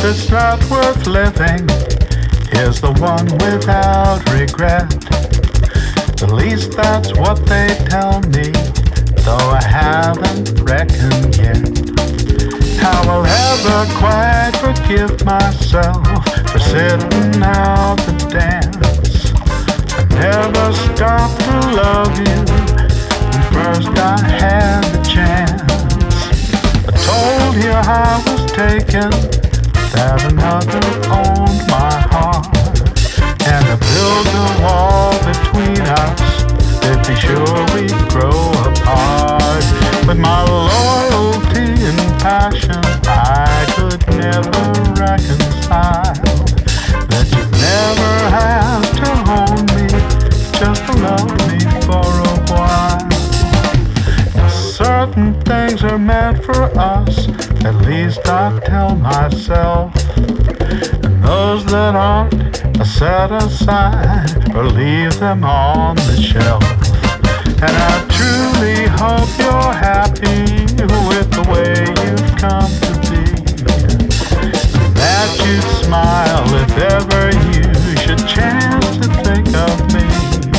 that's not worth living is the one without regret. At least that's what they tell me, though I haven't reckoned yet. How I'll ever quite forgive myself for sitting out the dance. I never stopped to love you when first I had the chance. I told you I was taken, that another owned my heart, and I built a wall between us to be sure we'd grow apart. With my loyalty and passion, I could never reconcile that you never have to hold me, just to love me for a while. Now, certain things are meant for us, at least I tell myself, and those that aren't, I set aside or leave them on the shelf. And I truly hope you're happy with the way you've come to be, and that you'd smile if ever you should chance to think of me.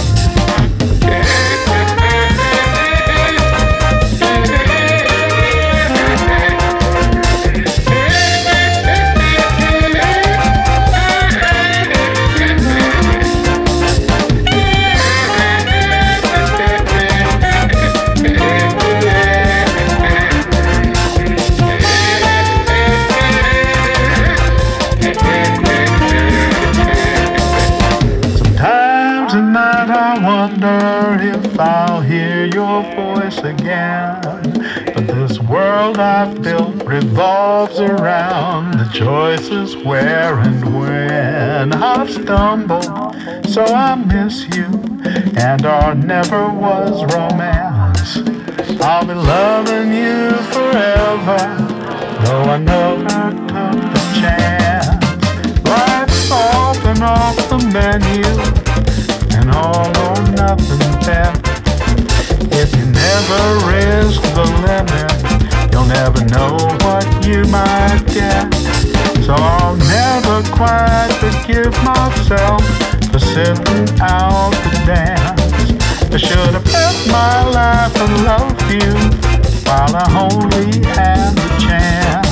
If I'll hear your voice again. But this world I've built revolves around the choices where and when. I've stumbled, so I miss you, and our never was romance. I'll be loving you forever, though I never took the chance. Life's off and off the menu, and all or nothing bet. If you never risk the limit, you'll never know what you might get. So I'll never quite forgive myself for sitting out the dance. I should have bet my life and loved you while I only had the chance.